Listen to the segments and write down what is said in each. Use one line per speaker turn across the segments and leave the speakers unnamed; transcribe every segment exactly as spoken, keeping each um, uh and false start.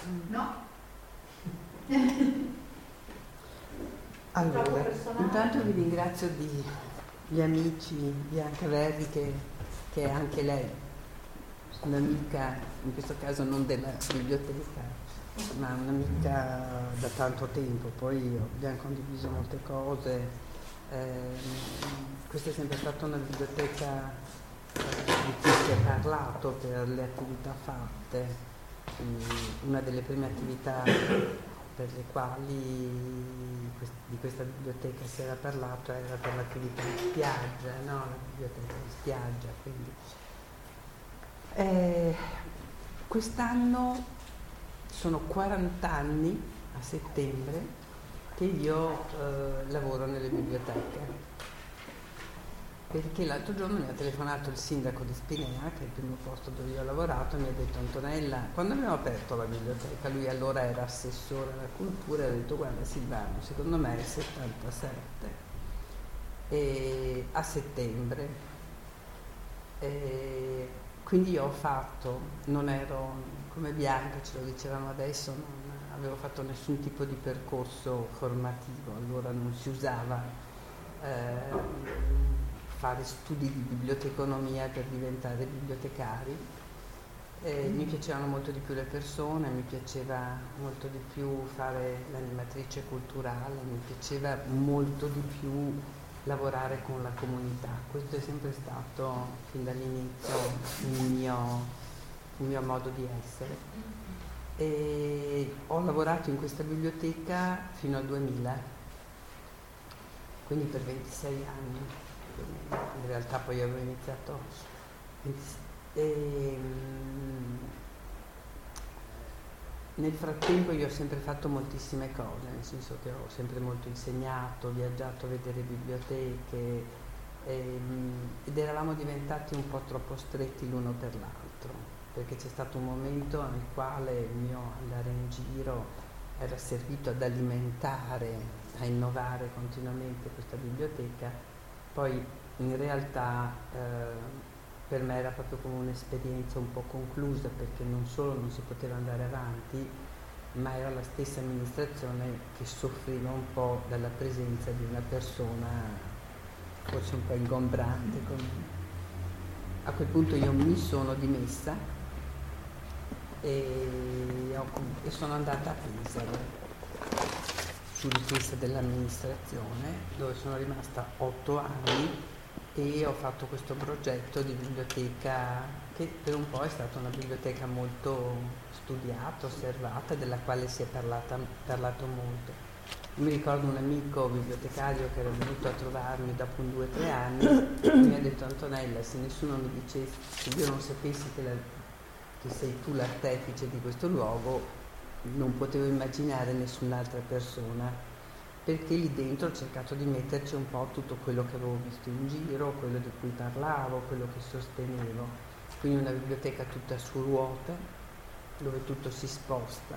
No?
Allora, intanto vi ringrazio di gli amici Bianca Verri, che, che è anche lei un'amica, in questo caso non della biblioteca, ma un'amica da tanto tempo. Poi abbiamo condiviso molte cose. Eh, questa è sempre stata una biblioteca di cui si è parlato per le attività fatte. Una delle prime attività per le quali di questa biblioteca si era parlato era per l'attività di spiaggia, no? La biblioteca di spiaggia. Quindi. Eh, quest'anno sono quaranta anni, a settembre, che io eh, lavoro nelle biblioteche. Perché l'altro giorno mi ha telefonato il sindaco di Spinea, che è il primo posto dove io ho lavorato, e mi ha detto: Antonella, quando abbiamo aperto la biblioteca, lui allora era assessore alla cultura, e ha detto: guarda Silvano, secondo me è il settantasette, e a settembre. E quindi io ho fatto, non ero come Bianca, ce lo dicevano adesso, non avevo fatto nessun tipo di percorso formativo, allora non si usava eh, fare studi di biblioteconomia per diventare bibliotecari. Eh, mi piacevano molto di più le persone, mi piaceva molto di più fare l'animatrice culturale, mi piaceva molto di più lavorare con la comunità. Questo è sempre stato fin dall'inizio il mio, il mio modo di essere. E ho lavorato in questa biblioteca fino al duemila, quindi per ventisei anni. In realtà poi avevo iniziato e, nel frattempo io ho sempre fatto moltissime cose, nel senso che ho sempre molto insegnato, viaggiato a vedere biblioteche e, ed eravamo diventati un po' troppo stretti l'uno per l'altro, perché c'è stato un momento nel quale il mio andare in giro era servito ad alimentare, a innovare continuamente questa biblioteca. Poi in realtà eh, per me era proprio come un'esperienza un po' conclusa, perché non solo non si poteva andare avanti, ma era la stessa amministrazione che soffriva un po' dalla presenza di una persona forse un po' ingombrante. A quel punto io mi sono dimessa e, ho, e sono andata a Pesaro su richiesta dell'amministrazione, dove sono rimasta otto anni e ho fatto questo progetto di biblioteca che per un po' è stata una biblioteca molto studiata, osservata, della quale si è parlata, parlato molto. Mi ricordo un amico bibliotecario che era venuto a trovarmi dopo un due o tre anni e mi ha detto: Antonella, se nessuno mi dicesse, se io non sapessi che, la, che sei tu l'artefice di questo luogo, non potevo immaginare nessun'altra persona, perché lì dentro ho cercato di metterci un po' tutto quello che avevo visto in giro, quello di cui parlavo, quello che sostenevo. Quindi una biblioteca tutta su ruote, dove tutto si sposta,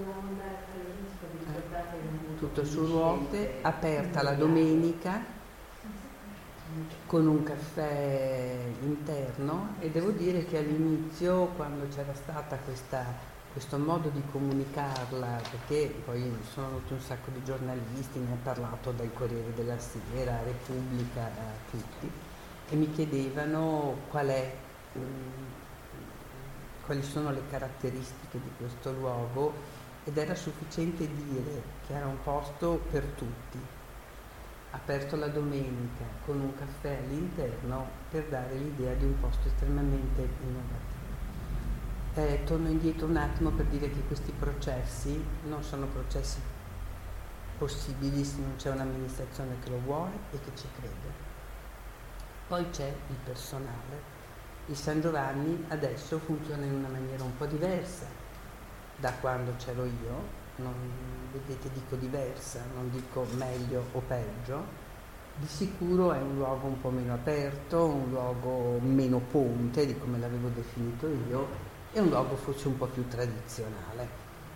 eh, tutto su ruote, aperta la domenica con un caffè interno, e devo dire che all'inizio, quando c'era stata questa questo modo di comunicarla, perché poi sono venuti un sacco di giornalisti, ne ha parlato dal Corriere della Sera, Repubblica, a tutti, e mi chiedevano qual è, mh, quali sono le caratteristiche di questo luogo, ed era sufficiente dire che era un posto per tutti, aperto la domenica con un caffè all'interno, per dare l'idea di un posto estremamente innovativo. Eh, torno indietro un attimo per dire che questi processi non sono processi possibili se non c'è un'amministrazione che lo vuole e che ci crede. Poi c'è il personale. Il San Giovanni adesso funziona in una maniera un po' diversa da quando c'ero io, non, vedete, dico diversa, non dico meglio o peggio. Di sicuro è un luogo un po' meno aperto, un luogo meno ponte di come l'avevo definito io, è un luogo forse un po' più tradizionale.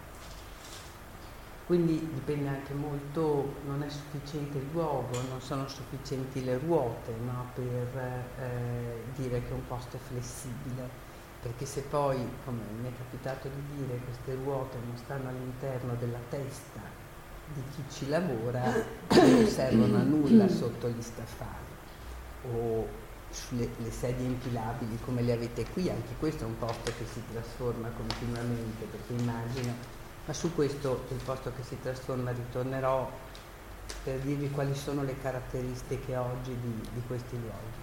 Quindi dipende anche molto, non è sufficiente il luogo, non sono sufficienti le ruote, no, per eh, dire che un posto è flessibile, perché se poi, come mi è capitato di dire, queste ruote non stanno all'interno della testa di chi ci lavora, non servono a nulla sotto gli scaffali o sulle le sedie impilabili come le avete qui. Anche questo è un posto che si trasforma continuamente, perché immagino, ma su questo, il posto che si trasforma, ritornerò per dirvi quali sono le caratteristiche oggi di, di questi luoghi.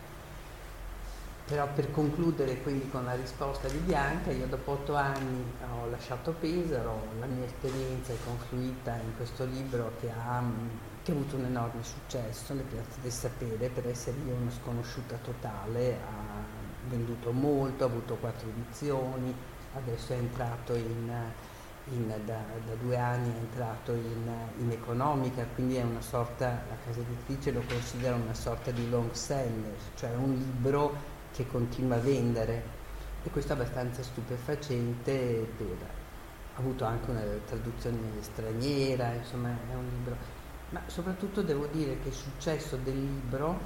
Però per concludere quindi con la risposta di Bianca, io dopo otto anni ho lasciato Pesaro, la mia esperienza è confluita in questo libro che ha, che ha avuto un enorme successo, Le piazze del sapere, per essere io una sconosciuta totale, ha venduto molto, ha avuto quattro edizioni, adesso è entrato in, in da, da due anni è entrato in, in economica, quindi è una sorta, la casa editrice lo considera una sorta di long seller, cioè un libro che continua a vendere, e questo è abbastanza stupefacente. Per, ha avuto anche una traduzione straniera, insomma è un libro, ma soprattutto devo dire che il successo del libro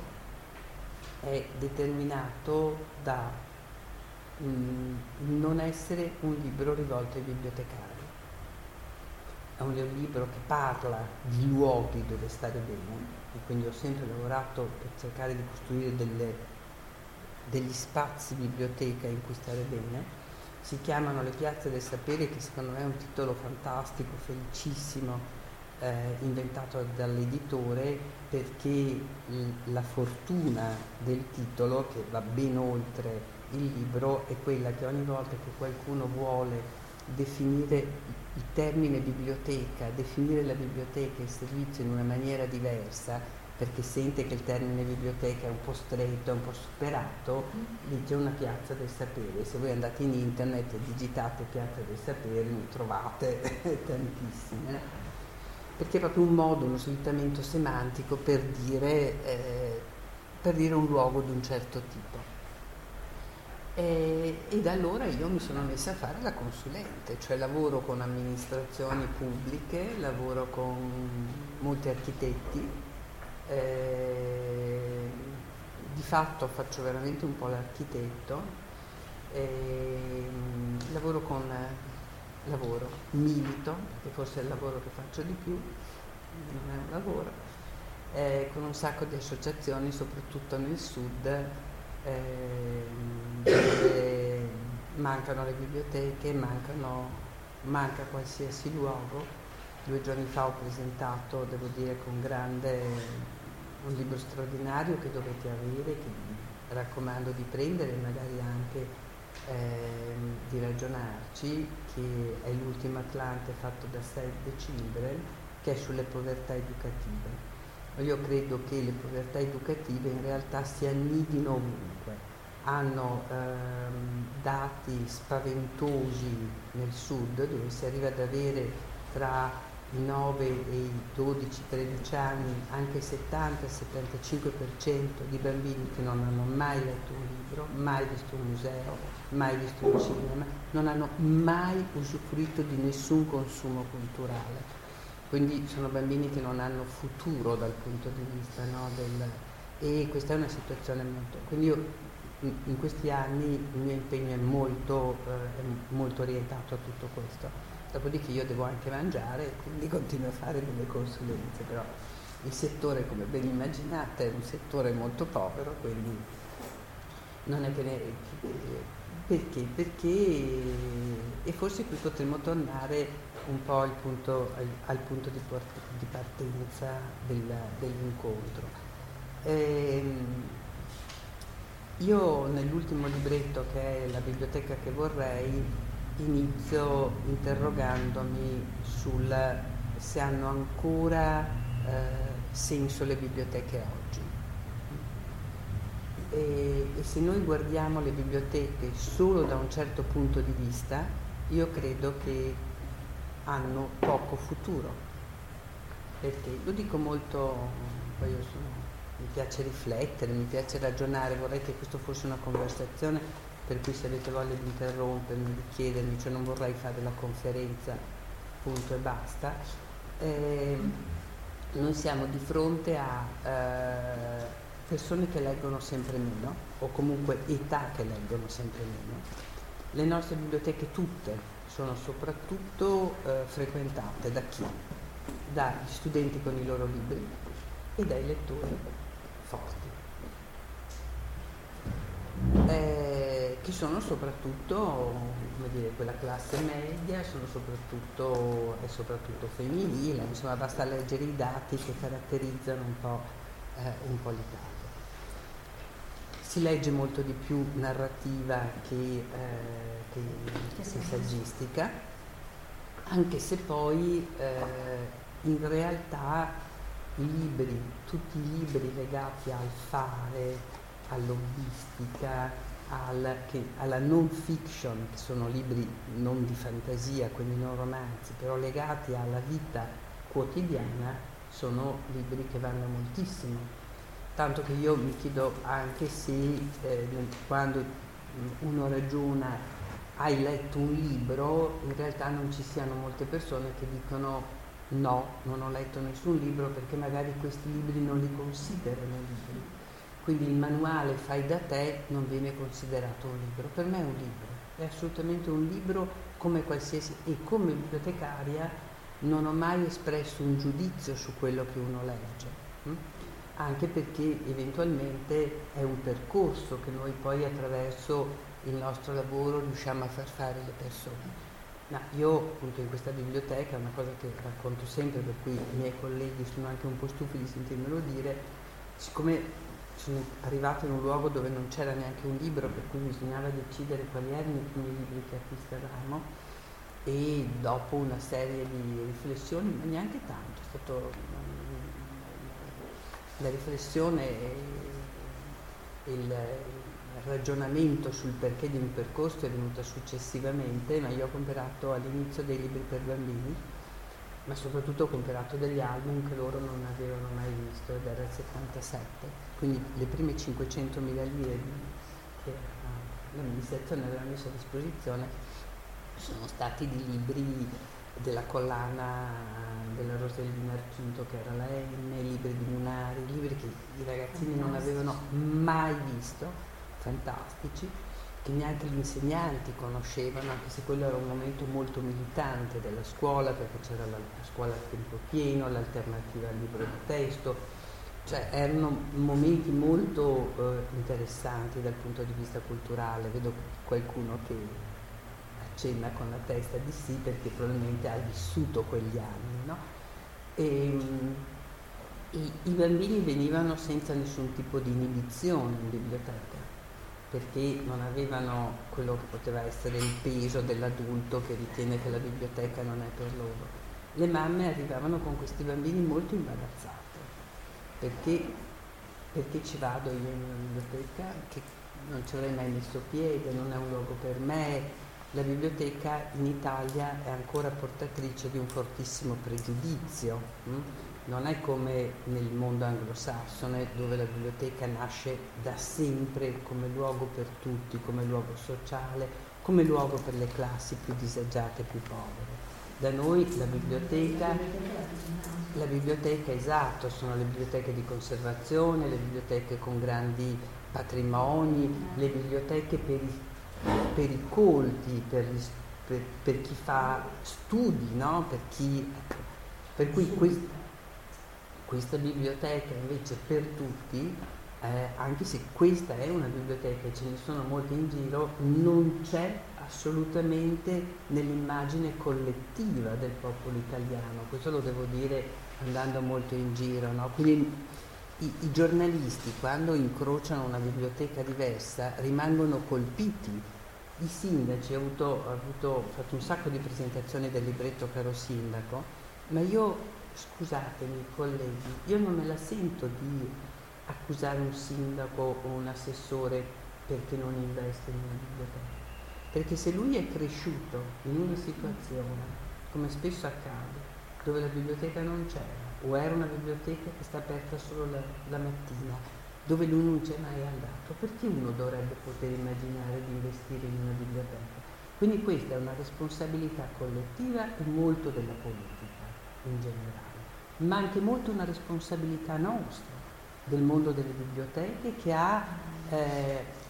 è determinato da mh, non essere un libro rivolto ai bibliotecari, è un libro che parla di luoghi dove stare bene, e quindi ho sempre lavorato per cercare di costruire delle degli spazi biblioteca in cui stare bene. Si chiamano Le piazze del sapere, che secondo me è un titolo fantastico, felicissimo, eh, inventato dall'editore, perché l- la fortuna del titolo, che va ben oltre il libro, è quella che ogni volta che qualcuno vuole definire il termine biblioteca, definire la biblioteca e il servizio in una maniera diversa, perché sente che il termine biblioteca è un po' stretto, è un po' superato, dice una piazza del sapere. Se voi andate in internet e digitate piazza del sapere, ne trovate tantissime, perché è proprio un modo, uno slittamento semantico per dire, eh, per dire un luogo di un certo tipo. E, e da allora io mi sono messa a fare la consulente, cioè lavoro con amministrazioni pubbliche, lavoro con molti architetti. Eh, di fatto faccio veramente un po' l'architetto, eh, lavoro con lavoro, milito, che forse è il lavoro che faccio di più, non è un lavoro, eh, con un sacco di associazioni, soprattutto nel sud, eh, dove mancano le biblioteche, mancano, manca qualsiasi luogo. Due giorni fa ho presentato, devo dire con grande, un libro straordinario che dovete avere, che raccomando di prendere e magari anche eh, di ragionarci, che è L'ultimo Atlante, fatto da Save the Children, che è sulle povertà educative. Io credo che le povertà educative in realtà si annidino ovunque, hanno ehm, dati spaventosi nel sud, dove si arriva ad avere tra i nove e i dodici tredici anni anche settanta settantacinque per cento di bambini che non hanno mai letto un libro, mai visto un museo, mai visto un cinema, non hanno mai usufruito di nessun consumo culturale. Quindi sono bambini che non hanno futuro dal punto di vista, no, del, e questa è una situazione molto... Quindi io in, in questi anni il mio impegno è molto, eh, è molto orientato a tutto questo. Dopodiché io devo anche mangiare, quindi continuo a fare delle consulenze, però il settore, come ben immaginate, è un settore molto povero, quindi non è che ne... Perché? Perché, e forse qui potremmo tornare un po' al punto, al, al punto di, port- di partenza del, dell'incontro. Ehm, io nell'ultimo libretto, che è La biblioteca che vorrei, inizio interrogandomi sul se hanno ancora eh, senso le biblioteche oggi. E, e se noi guardiamo le biblioteche solo da un certo punto di vista, io credo che hanno poco futuro, perché lo dico molto, poi io sono, mi piace riflettere, mi piace ragionare, vorrei che questo fosse una conversazione, per cui se avete voglia di interrompermi, di chiedermi, cioè non vorrei fare la conferenza punto e basta. Eh, noi siamo di fronte a eh, persone che leggono sempre meno, o comunque età che leggono sempre meno, Le nostre biblioteche tutte sono soprattutto eh, frequentate da chi? Dagli studenti con i loro libri e dai lettori forti, eh, che sono soprattutto, come dire, quella classe media, sono soprattutto, è soprattutto femminile, insomma basta leggere i dati che caratterizzano un po', eh, un po' l'Italia. Si legge molto di più narrativa che, eh, che, che saggistica, anche se poi eh, in realtà i libri, tutti i libri legati al fare, all'hobbistica, al, che, alla non fiction, che sono libri non di fantasia, quindi non romanzi, però legati alla vita quotidiana, sono libri che vanno moltissimo. Tanto che io mi chiedo anche se eh, quando uno ragiona hai letto un libro, in realtà non ci siano molte persone che dicono no, non ho letto nessun libro, perché magari questi libri non li considerano libri. Quindi il manuale fai da te non viene considerato un libro. Per me è un libro, è assolutamente un libro come qualsiasi, e come bibliotecaria non ho mai espresso un giudizio su quello che uno legge. Hm? Anche perché eventualmente è un percorso che noi poi attraverso il nostro lavoro riusciamo a far fare alle persone. No, io appunto in questa biblioteca, è una cosa che racconto sempre, per cui i miei colleghi sono anche un po' stufi di sentirmelo dire, siccome sono arrivata in un luogo dove non c'era neanche un libro, per cui bisognava decidere quali erano i primi libri che acquistavamo, e dopo una serie di riflessioni, ma neanche tanto, è stato la riflessione e il ragionamento sul perché di un percorso è venuta successivamente, ma io ho comprato all'inizio dei libri per bambini, ma soprattutto ho comprato degli album che loro non avevano mai visto, ed era il settantasette, quindi le prime cinquecentomila lire che l'amministrazione aveva messo a disposizione sono stati di libri della collana della Rosellina Archinto, che era la M, libri di Munari, libri che i ragazzini non avevano mai visto, fantastici, che neanche gli insegnanti conoscevano, anche se quello era un momento molto militante della scuola, perché c'era la, la scuola a tempo pieno, l'alternativa al libro di testo, cioè erano momenti molto eh, interessanti dal punto di vista culturale. Vedo qualcuno che accenna con la testa di sì, perché probabilmente ha vissuto quegli anni, no? E, i, i bambini venivano senza nessun tipo di inibizione in biblioteca, perché non avevano quello che poteva essere il peso dell'adulto che ritiene che la biblioteca non è per loro. Le mamme arrivavano con questi bambini molto imbarazzate, perché, perché ci vado io in una biblioteca che non ci avrei mai messo piede, non è un luogo per me. La biblioteca in Italia è ancora portatrice di un fortissimo pregiudizio, hm? Non è come nel mondo anglosassone, dove la biblioteca nasce da sempre come luogo per tutti, come luogo sociale, come luogo per le classi più disagiate e più povere. Da noi la biblioteca, la biblioteca, esatto, sono le biblioteche di conservazione, le biblioteche con grandi patrimoni, le biblioteche per i per i colti, per, gli, per, per chi fa studi, no? Per chi, per cui questa, questa biblioteca invece per tutti, eh, anche se questa è una biblioteca e ce ne sono molte in giro, non c'è assolutamente nell'immagine collettiva del popolo italiano. Questo lo devo dire andando molto in giro, no? Quindi I, i giornalisti, quando incrociano una biblioteca diversa, rimangono colpiti. I sindaci, ho avuto, ho avuto, ho fatto un sacco di presentazioni del libretto Caro Sindaco, ma io, scusatemi colleghi, io non me la sento di accusare un sindaco o un assessore perché non investe in una biblioteca. Perché se lui è cresciuto in una situazione, come spesso accade, dove la biblioteca non c'era, o era una biblioteca che sta aperta solo la, la mattina, dove lui non c'è mai andato, perché uno dovrebbe poter immaginare di investire in una biblioteca? Quindi questa è una responsabilità collettiva e molto della politica in generale, ma anche molto una responsabilità nostra, del mondo delle biblioteche, che ha, eh,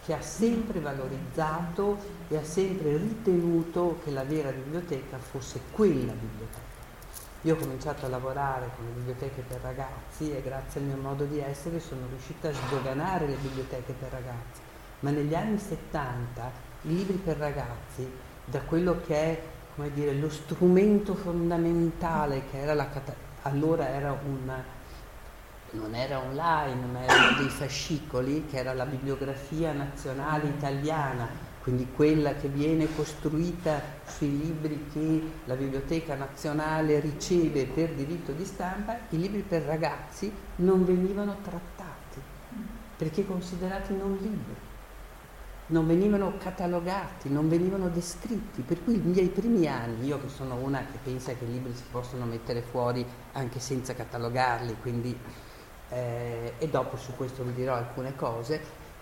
che ha sempre valorizzato e ha sempre ritenuto che la vera biblioteca fosse quella biblioteca. Io ho cominciato a lavorare con le biblioteche per ragazzi e grazie al mio modo di essere sono riuscita a sdoganare le biblioteche per ragazzi, ma negli anni settanta i libri per ragazzi, da quello che è, come dire, lo strumento fondamentale che era la cata- allora era un non era online, ma erano dei fascicoli, che era la bibliografia nazionale italiana, quindi quella che viene costruita sui libri che la Biblioteca Nazionale riceve per diritto di stampa. I libri per ragazzi non venivano trattati, perché considerati non libri, non venivano catalogati, non venivano descritti, per cui i miei primi anni, io che sono una che pensa che i libri si possono mettere fuori anche senza catalogarli, quindi Eh, e dopo su questo vi dirò alcune cose.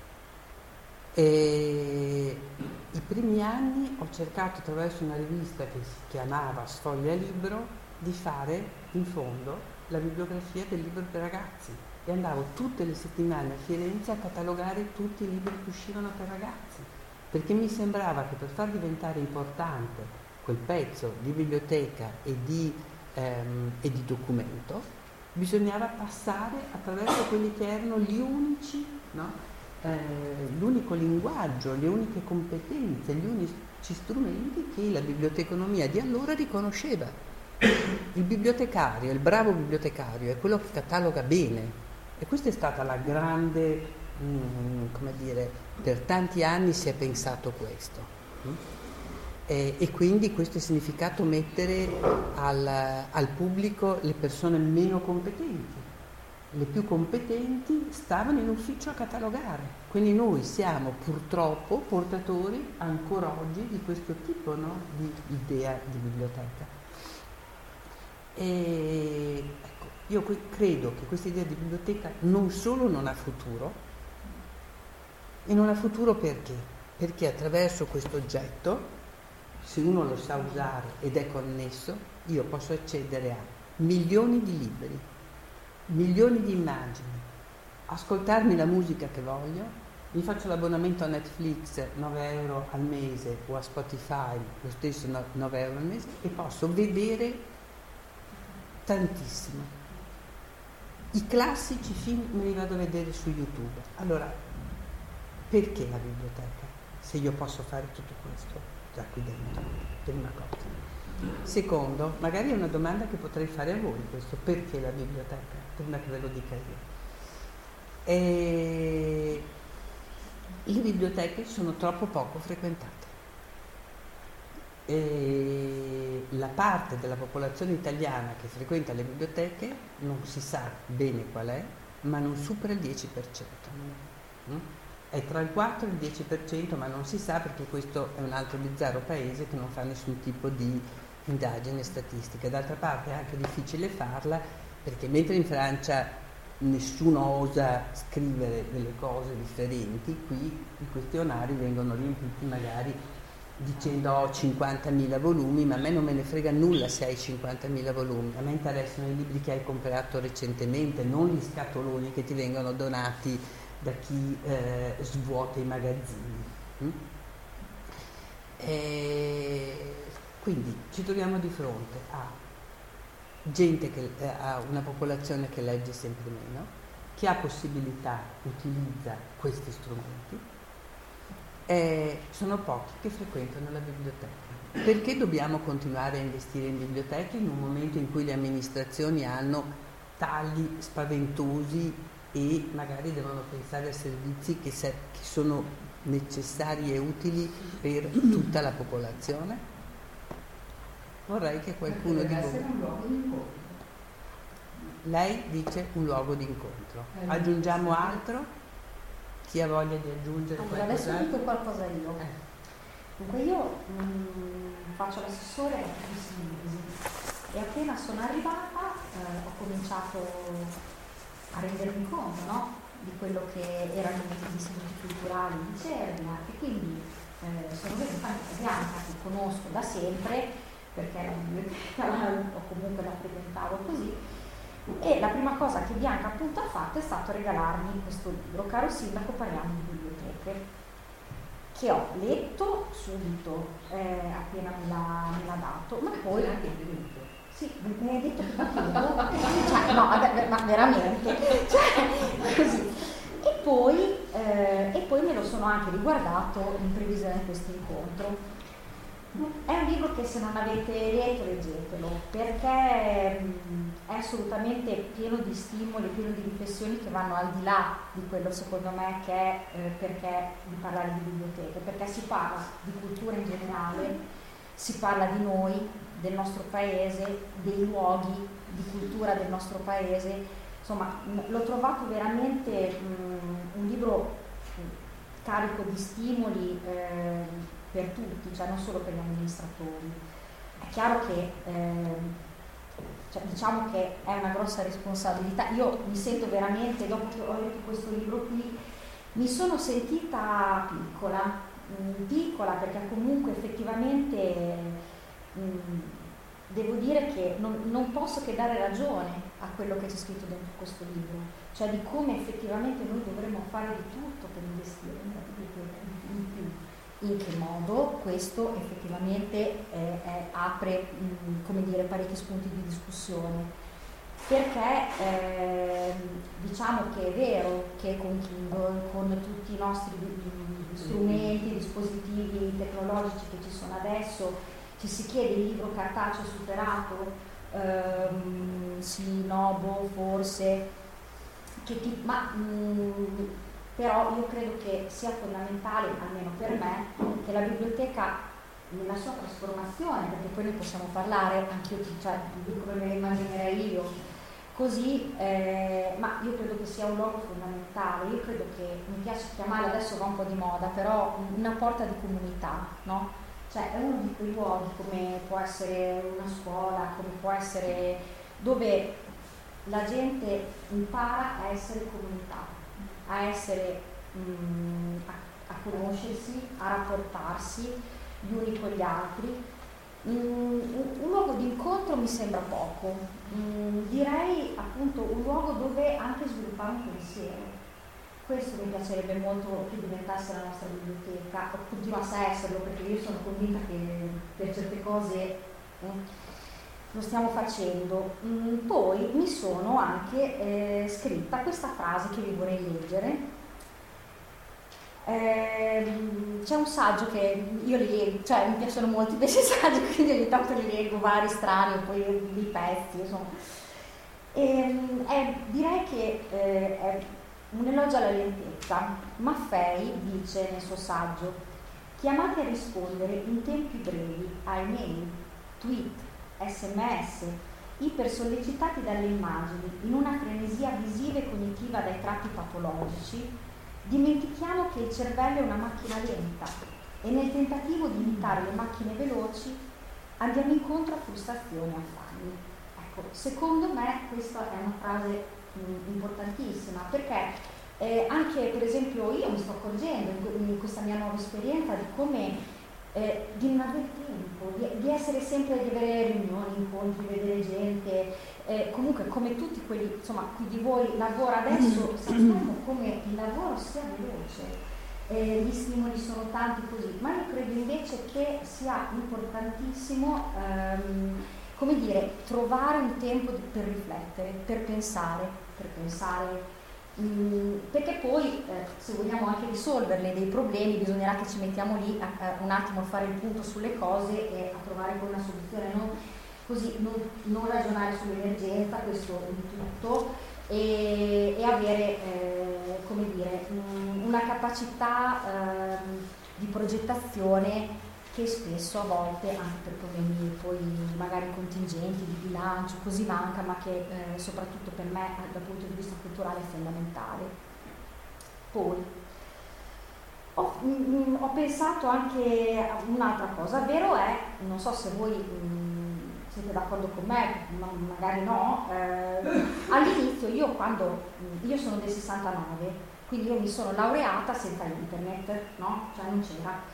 E i primi anni ho cercato attraverso una rivista che si chiamava Sfoglia Libro di fare in fondo la bibliografia del libro per ragazzi e andavo tutte le settimane a Firenze a catalogare tutti i libri che uscivano per ragazzi, perché mi sembrava che per far diventare importante quel pezzo di biblioteca e di, ehm, e di documento bisognava passare attraverso quelli che erano gli unici, no? eh, l'unico linguaggio, le uniche competenze, gli unici strumenti che la biblioteconomia di allora riconosceva. Il bibliotecario, il bravo bibliotecario è quello che cataloga bene, e questa è stata la grande, mm, come dire, per tanti anni si è pensato questo. Mm? E, e quindi questo è significato mettere al, al pubblico le persone meno competenti. Le più competenti stavano in ufficio a catalogare. Quindi noi siamo purtroppo portatori ancora oggi di questo tipo, no, di idea di biblioteca. E ecco, io credo che questa idea di biblioteca non solo non ha futuro, e non ha futuro perché? Perché attraverso questo oggetto, se uno lo sa usare ed è connesso, io posso accedere a milioni di libri, milioni di immagini, ascoltarmi la musica che voglio, mi faccio l'abbonamento a Netflix nove euro al mese o a Spotify lo stesso nove euro al mese e posso vedere tantissimo. I classici film me li vado a vedere su YouTube. Allora, perché la biblioteca? Se io posso fare tutto questo da qui dentro, prima cosa. Secondo, magari è una domanda che potrei fare a voi questo, perché la biblioteca? Prima che ve lo dica io. E le biblioteche sono troppo poco frequentate. E la parte della popolazione italiana che frequenta le biblioteche non si sa bene qual è, ma non supera il dieci per cento. Mm? È tra il quattro e il dieci per cento, ma non si sa perché questo è un altro bizzarro paese che non fa nessun tipo di indagine statistica. D'altra parte è anche difficile farla perché mentre in Francia nessuno osa scrivere delle cose differenti, qui i questionari vengono riempiti magari dicendo ho cinquantamila volumi, ma a me non me ne frega nulla se hai cinquantamila volumi, a me interessano i libri che hai comprato recentemente, non gli scatoloni che ti vengono donati da chi eh, svuota i magazzini. Mm? E quindi ci troviamo di fronte a gente che eh, a una popolazione che legge sempre meno, che ha possibilità, utilizza questi strumenti, e sono pochi che frequentano la biblioteca. Perché dobbiamo continuare a investire in biblioteche in un momento in cui le amministrazioni hanno tagli spaventosi e magari devono pensare a servizi che, se, che sono necessari e utili per tutta la popolazione? Vorrei che qualcuno di voi...
un luogo di incontro.
Lei dice un luogo di incontro. Aggiungiamo altro? Chi ha voglia di aggiungere
allora,
qualcosa?
Adesso dico qualcosa io.
Eh.
Dunque io mh, faccio l'assessore alla sintesi e appena sono arrivata eh, ho cominciato a rendermi conto, no? Di quello che erano gli istituti culturali di Cernia e quindi eh, sono venuta anche a Bianca, che conosco da sempre perché la biblioteca o comunque la frequentavo così, e la prima cosa che Bianca appunto ha fatto è stato regalarmi questo libro, Caro Sindaco, parliamo di biblioteche. che ho letto subito, eh, appena me l'ha, me l'ha dato, ma poi anche finito. Sì, mi hai detto che cioè, no, vabbè, ma veramente, cioè, così. E poi, eh, e poi me lo sono anche riguardato in previsione di questo incontro. È un libro che se non avete letto leggetelo, perché mh, è assolutamente pieno di stimoli, pieno di riflessioni che vanno al di là di quello secondo me che è eh, perché di parlare di biblioteche, perché si parla di cultura in generale, si parla di noi, del nostro paese, dei luoghi di cultura del nostro paese, insomma mh, l'ho trovato veramente mh, un libro mh, carico di stimoli eh, per tutti, cioè non solo per gli amministratori. È chiaro che eh, cioè, diciamo che è una grossa responsabilità. Io mi sento veramente, dopo che ho letto questo libro qui, mi sono sentita piccola, mh, piccola perché comunque effettivamente mh, devo dire che non, non posso che dare ragione a quello che c'è scritto dentro questo libro, cioè di come effettivamente noi dovremmo fare di tutto per investire nella biblioteca di più. In che modo questo effettivamente eh, eh, apre mh, come dire, parecchi spunti di discussione, perché eh, diciamo che è vero che con Kindle, con tutti i nostri strumenti, dispositivi tecnologici che ci sono adesso, ci si chiede il libro cartaceo superato, ehm, sì, no, boh, forse, che ti, ma mh, però io credo che sia fondamentale, almeno per me, che la biblioteca nella sua trasformazione, perché poi ne possiamo parlare, anche io cioè, come me la immaginerei io, così, eh, ma io credo che sia un luogo fondamentale, io credo che, mi piace chiamarla, adesso va un po' di moda, però una porta di comunità, no? Cioè è uno di quei luoghi come può essere una scuola, come può essere dove la gente impara a essere comunità, a essere mh, a, a conoscersi, a rapportarsi gli uni con gli altri. Mm, un, un luogo di incontro mi sembra poco, mm, direi appunto un luogo dove anche sviluppare un pensiero. Questo mi piacerebbe molto che diventasse la nostra biblioteca, o continuasse a esserlo, perché io sono convinta che per certe cose eh, lo stiamo facendo. Mm, poi mi sono anche eh, scritta questa frase che vi vorrei leggere. Eh, c'è un saggio che io li leggo, cioè mi piacciono molto questi saggi, quindi ogni tanto li leggo vari, strani, poi li pezzi, insomma. E, eh, direi che eh, è un elogio alla lentezza. Maffei dice nel suo saggio: chiamati a rispondere in tempi brevi a email, tweet, sms, iper sollecitati dalle immagini, in una frenesia visiva e cognitiva dai tratti patologici, dimentichiamo che il cervello è una macchina lenta e nel tentativo di imitare le macchine veloci andiamo incontro a frustrazioni e affanni. Ecco, secondo me questa è una frase mh, importantissima, perché eh, anche per esempio io mi sto accorgendo in, in questa mia nuova esperienza di come eh, di non avere tempo, di, di essere sempre, di avere riunioni, incontri, vedere gente, eh, comunque come tutti quelli, insomma, qui di voi lavora adesso, sappiamo come il lavoro sia veloce, eh, gli stimoli sono tanti così, ma io credo invece che sia importantissimo ehm, come dire, trovare un tempo per riflettere, per pensare, per pensare Mm, perché poi eh, se vogliamo anche risolverle dei problemi bisognerà che ci mettiamo lì a, a, un attimo a fare il punto sulle cose e a trovare poi una soluzione, non, così, non, non ragionare sull'emergenza, questo in tutto, e, e avere eh, come dire, mh, una capacità eh, di progettazione che spesso a volte anche per problemi poi magari contingenti di bilancio così manca, ma che eh, soprattutto per me dal punto di vista culturale è fondamentale. Poi ho, mh, ho pensato anche a un'altra cosa, vero è, non so se voi mh, siete d'accordo con me, ma magari no, eh, all'inizio io quando, mh, io sono del sessantanove, quindi io mi sono laureata senza internet, no? Cioè non c'era.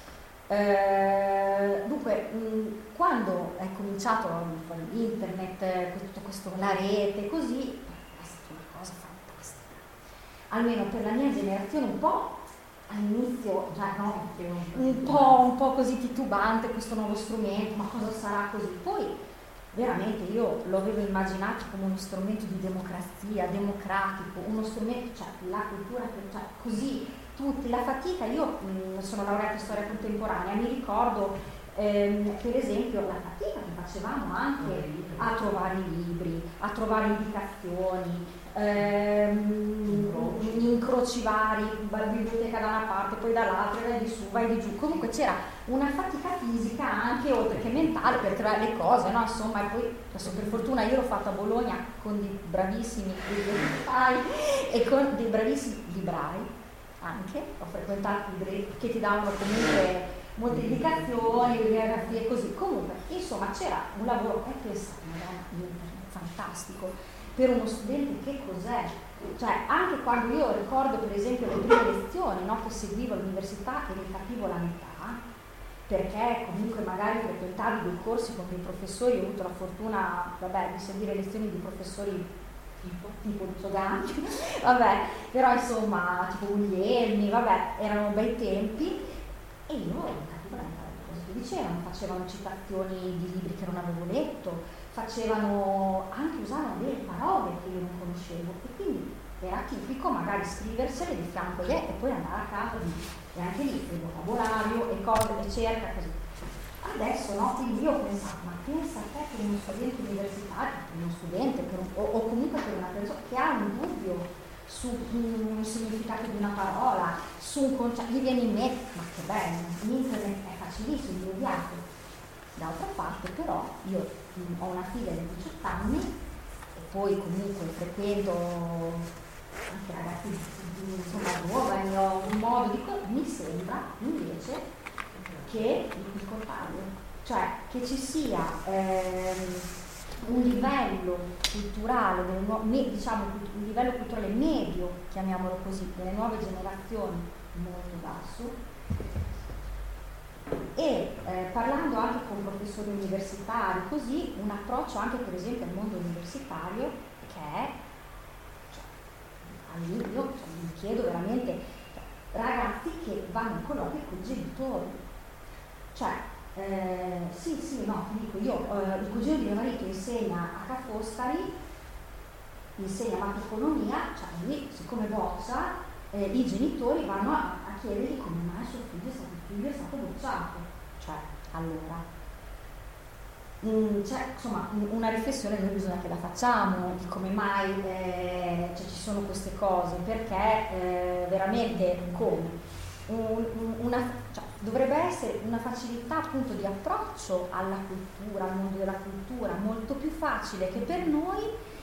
Uh, dunque mh, quando è cominciato internet, tutto questo, la rete, così è stata una cosa fantastica, almeno per la mia generazione un po' all'inizio già no, un po', un po' così titubante questo nuovo strumento, ma cosa sarà così? Poi veramente io lo avevo immaginato come uno strumento di democrazia, democratico, uno strumento, cioè la cultura, cioè, così, tutti, la fatica, io mh, sono laureata in storia contemporanea, mi ricordo ehm, per esempio la fatica che facevamo anche a trovare i libri, a trovare indicazioni, ehm, incroci vari, la biblioteca da una parte, poi dall'altra, vai di su, vai di giù, comunque c'era una fatica fisica anche oltre che mentale per trovare le cose, no? Insomma, e poi adesso per fortuna io l'ho fatto a Bologna con dei bravissimi bibliotecarii e con dei bravissimi librai anche, ho frequentato libri che ti davano comunque molte indicazioni, bibliografie e così. Comunque, insomma, c'era un lavoro, e pensate, madonna, internet, fantastico, per uno studente che cos'è? Cioè, anche quando io ricordo per esempio le prime lezioni, no, che seguivo all'università e ne capivo la metà, perché comunque magari frequentavi dei corsi con dei professori, ho avuto la fortuna, vabbè, di seguire lezioni di professori tipo, tipo Zogani, vabbè, però insomma, tipo Guglielmi, vabbè, erano bei tempi, e io non capivo la metà delle cose che dicevano, facevano citazioni di libri che non avevo letto, facevano, anche usavano delle parole che io non conoscevo, e quindi era tipico magari scriversele di fianco a e poi andare a casa e anche lì il vocabolario e cose, ricerca, così. Adesso no, quindi io ho pensato, ma pensa a te per uno studente universitario, per uno studente, per un, o, o comunque per una persona che ha un dubbio su un, un significato di una parola, su un concetto, gli viene in mente, ma che bello, internet è facilissimo, immediato. D'altra parte però io mh, ho una figlia di diciotto anni e poi comunque frequento anche ragazzi insomma giovani, ho un modo di mi sembra invece che il contrario, cioè che ci sia ehm, un livello culturale, delle nu- me, diciamo un livello culturale medio, chiamiamolo così, delle nuove generazioni molto basso, e eh, parlando anche con professori universitari, così un approccio anche per esempio al mondo universitario che è, cioè, io cioè, mi chiedo veramente, cioè, ragazzi che vanno in colloqui con i genitori, cioè eh, sì sì no, ti dico io, eh, il cugino di mio marito insegna a Ca' Foscari, insegna macroeconomia, cioè lui siccome boccia, eh, i genitori vanno a, a chiedergli come mai suo figlio è stato, figlio è stato bocciato, cioè allora mm, cioè, insomma una riflessione noi bisogna che la facciamo di come mai eh, cioè, ci sono queste cose, perché eh, veramente come un, una, cioè, dovrebbe essere una facilità appunto di approccio alla cultura, al mondo della cultura molto più facile che per noi.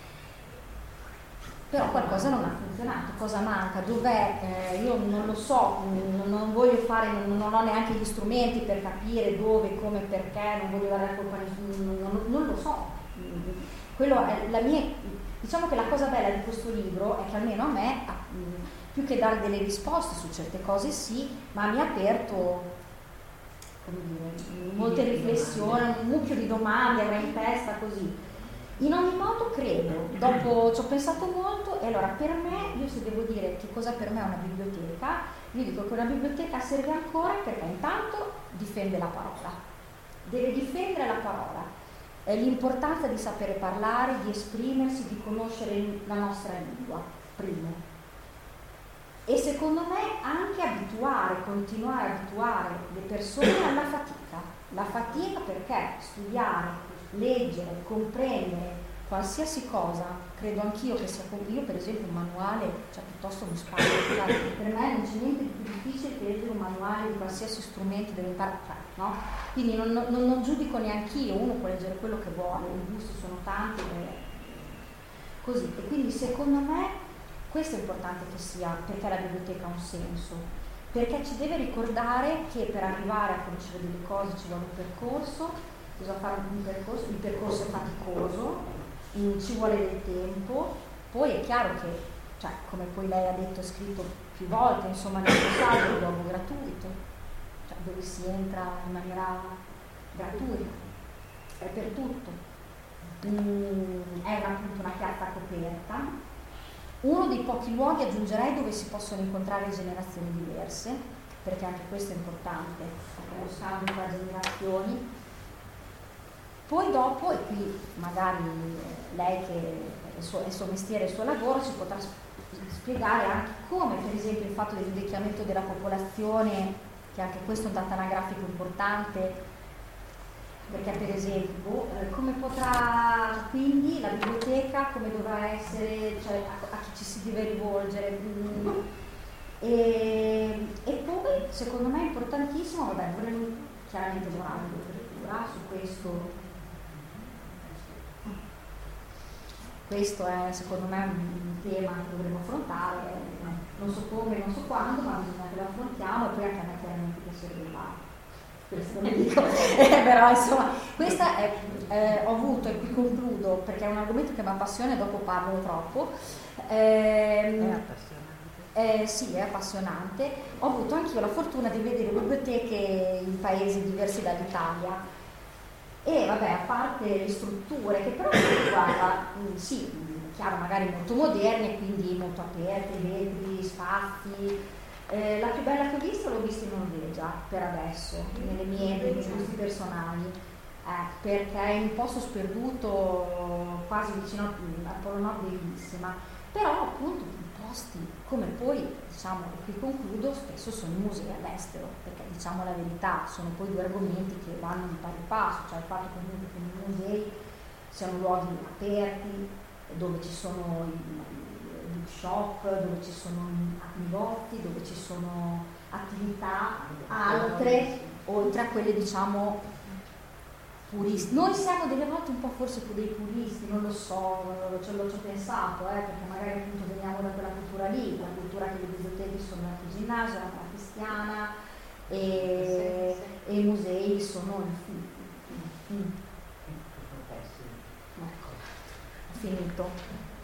Però qualcosa non ha funzionato, cosa manca, dov'è? Eh, io non lo so, non, non voglio fare, non, non ho neanche gli strumenti per capire dove, come, perché, non voglio dare la colpa a nessuno, non, non lo so. Quello è la mia, diciamo che la cosa bella di questo libro è che almeno a me, più che dare delle risposte su certe cose sì, ma mi ha aperto, come dire, molte riflessioni, un mucchio di domande, avrei in testa così. In ogni modo credo, dopo ci ho pensato molto e allora per me, io se devo dire che cosa per me è una biblioteca, io dico che una biblioteca serve ancora perché intanto difende la parola, deve difendere la parola, eh, l'importanza di sapere parlare, di esprimersi, di conoscere la nostra lingua, primo. E secondo me anche abituare, continuare a abituare le persone alla fatica, la fatica perché studiare, leggere, comprendere qualsiasi cosa, credo anch'io che sia, io per esempio un manuale, cioè piuttosto mi sparo, cioè, per me non c'è niente di più difficile che leggere un manuale di qualsiasi strumento deve imparare, no? Quindi non, non, non giudico neanch'io, uno può leggere quello che vuole, i gusti sono tanti, e così, e quindi secondo me questo è importante che sia, perché la biblioteca ha un senso, perché ci deve ricordare che per arrivare a conoscere delle cose ci vuole un percorso, bisogna fare un percorso, il percorso è faticoso, ci vuole del tempo, poi è chiaro che, cioè, come poi lei ha detto e scritto più volte, insomma nel messaggio è un luogo gratuito, cioè dove si entra in maniera gratuita, è per tutto, mm, è una, appunto una piazza coperta, Uno dei pochi luoghi, aggiungerei, dove si possono incontrare generazioni diverse, perché anche questo è importante, perché lo scambio tra generazioni. Poi dopo, e qui magari lei che è il suo, è il suo mestiere, il suo lavoro, ci potrà spiegare anche come, per esempio, il fatto dell'invecchiamento della popolazione, che anche questo è un dato anagrafico importante, perché per esempio come potrà quindi la biblioteca, come dovrà essere, cioè a, a chi ci si deve rivolgere. E, e poi secondo me è importantissimo, vabbè, vorremmo chiaramente morale di apertura su questo. Questo è secondo me un tema che dovremmo affrontare, non so come, non so quando, ma bisogna che lo affrontiamo, e poi anche a me chiaramente piacerebbe farlo. Questo lo dico, eh, però insomma, questa è, eh, ho avuto, e qui concludo, perché è un argomento che mi appassiona e dopo parlo troppo. Eh,
è appassionante.
Eh, sì, è appassionante. Ho avuto anch'io la fortuna di vedere biblioteche in paesi diversi dall'Italia. E vabbè, a parte le strutture, che però guarda, sì, chiaro, magari molto moderne, quindi molto aperte, vetri, spazi. Eh, la più bella che ho visto l'ho vista in Norvegia, per adesso, nelle mie, nei miei gusti personali, eh, perché è in un posto sperduto, quasi vicino al Polo Nord, bellissima. Però appunto posti come poi, diciamo, e qui concludo, spesso sono i musei all'estero, perché diciamo la verità, sono poi due argomenti che vanno di pari passo, cioè il fatto comunque che i musei siano luoghi aperti, dove ci sono i bookshop, dove ci sono i negozi, dove ci sono attività altre, oltre a quelle diciamo puristi. Noi siamo delle volte un po' forse più dei puristi, non lo so, ce l'ho pensato, eh, perché magari appunto veniamo da quella cultura lì, la cultura che le biblioteche sono anche ginnasio, la cristiana, e, e i musei sono il mm. Ecco, ho finito.